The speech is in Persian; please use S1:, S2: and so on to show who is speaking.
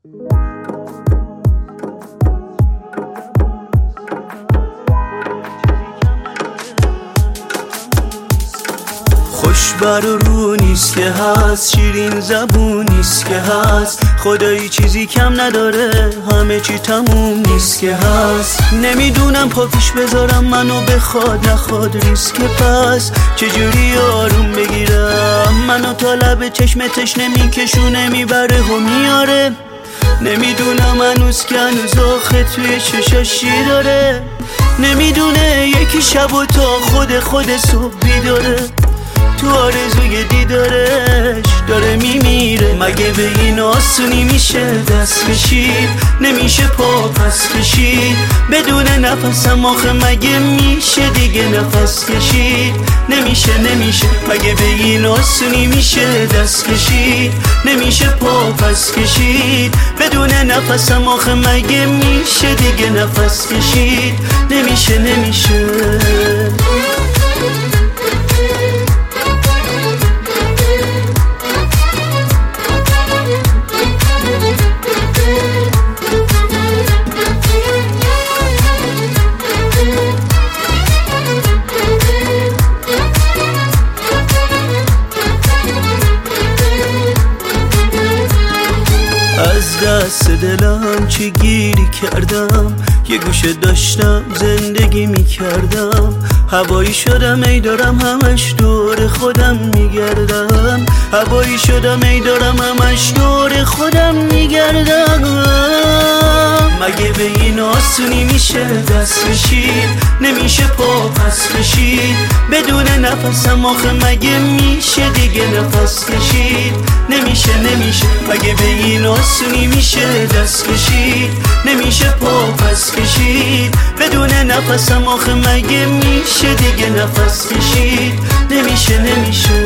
S1: خوشبر رو نیست که هست، شیرین زبون نیست که هست، خدایی چیزی کم نداره، همه چی تموم نیست که هست. نمیدونم پا پیش بذارم منو بخواد نخواد ریسک، پس چجوری آروم بگیرم منو تا لب چشم تشنه میکشونه میبره و میاره. نمیدونم هنوز که هنوز آخه توی چشاشی داره، نمیدونه یکی شب و تا خود صبح بیداره، تو آرزوی دیدارش داره میمیره. مگه به این آسونی میشه دست کشید، نمیشه پا پس کشید بدون نفسم، آخه مگه میشه دیگه نفس کشید؟ نمیشه مگه به این آسونی میشه دست کشید، نمیشه پا پس کشید بدون نفسم، آخه مگه میشه دیگه نفس کشید؟ نمیشه از دست دلم چی گیری کردم، یه گوشه داشتم زندگی میکردم، هوایی شدم ای دارم همش دور خودم میگردم، هوایی شدم ای دارم همش دور خودم میگردم. مگه به این آسونی میشه دست کشید، نمیشه پا پس کشید بدون نفسم، آخه مگه میشه دیگه نفس کشید؟ نمیشه مگه به این آسونی میشه دست کشید، نمیشه پا پس کشید بدون نفسم، آخه مگه میشه دیگه نفس کشید؟ نمیشه